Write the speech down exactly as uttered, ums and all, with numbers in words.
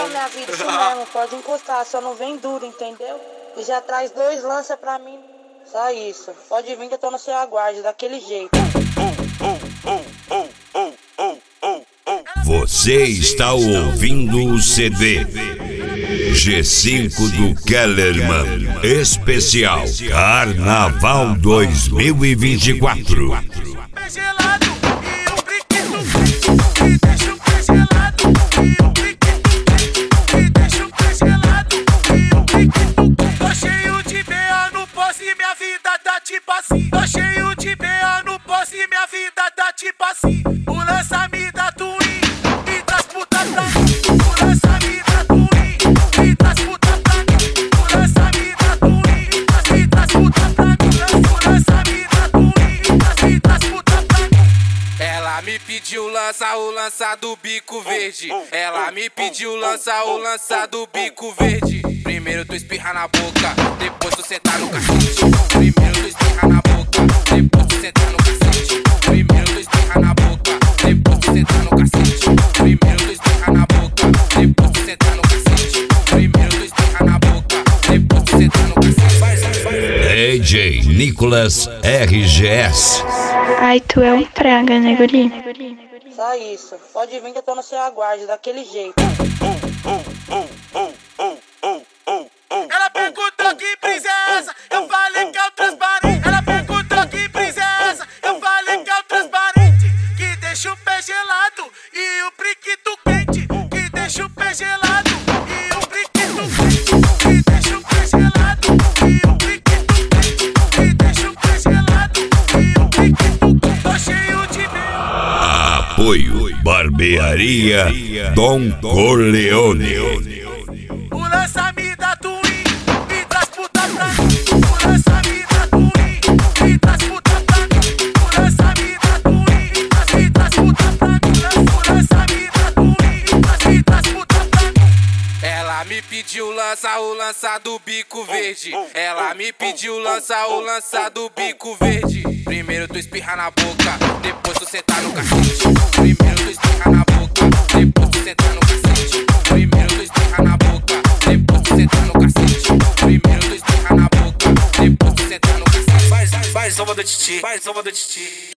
É, minha vida, isso mesmo, pode encostar, só não vem duro, entendeu? E já traz dois lança pra mim. Só isso, pode vir que eu tô no seu aguarde, daquele jeito. Você está ouvindo o C D G cinco do Kellerman Especial Carnaval dois mil e vinte e quatro. Tô cheio de B A no posse e minha vida tá tipo assim. Tô cheio de B A no posse e minha vida tá tipo assim. O lança me dá twin e traz puta pra mim. O lança me dá twin e traz puta pra mim. O lança me dá twin e traz puta pra mim. O lança me dá twin e traz puta pra mim. Ela me pediu lança o lança do bico verde. Ela me pediu lança o lança do bico verde. Primeiro tu espirra na boca, depois tu senta no cacete. Primeiro tu espirra na boca, depois tu senta no cacete. Primeiro tu espirra na boca, depois tu senta no cacete. Primeiro tu espirra na boca, depois tu senta no cacete. Primeiro tu espirra na boca, depois tu senta no cacete. D J Nicolas R G S. Ai, tu é um praga, né, guri? Só isso, pode vir que eu tô no seu aguarde, daquele jeito. Ela perguntou que princesa, eu falei que é o transparente. Ela perguntou que princesa, eu falei que é o transparente. Que deixa o pé gelado e o priquito quente. Que deixa o pé gelado e o priquito quente. Que deixa o pé gelado e o priquito quente. Que deixa o pé gelado e o priquito quente. Tô cheio de medo. Apoio Barbearia Dom Corleone. O lança me dá twin e traz puta pra mim. O lança me dá twin e traz puta pra mim. O lança me dá twin e traz puta pra mim. O lança me dá twin e traz puta pra mim. Ela me pediu lança o lança do bico verde. Ela me pediu lança o lança do bico verde. Primeiro tu espirra na boca, depois tu senta no cacete. Primeiro tu espirra na boca, depois tu senta no cacete. Primeiro tu espirra na boca, depois tu senta no cacete. Primeiro tu espirra na boca, depois tu senta no cacete. Faz, faz, faz, samba do titi, faz, samba do titi.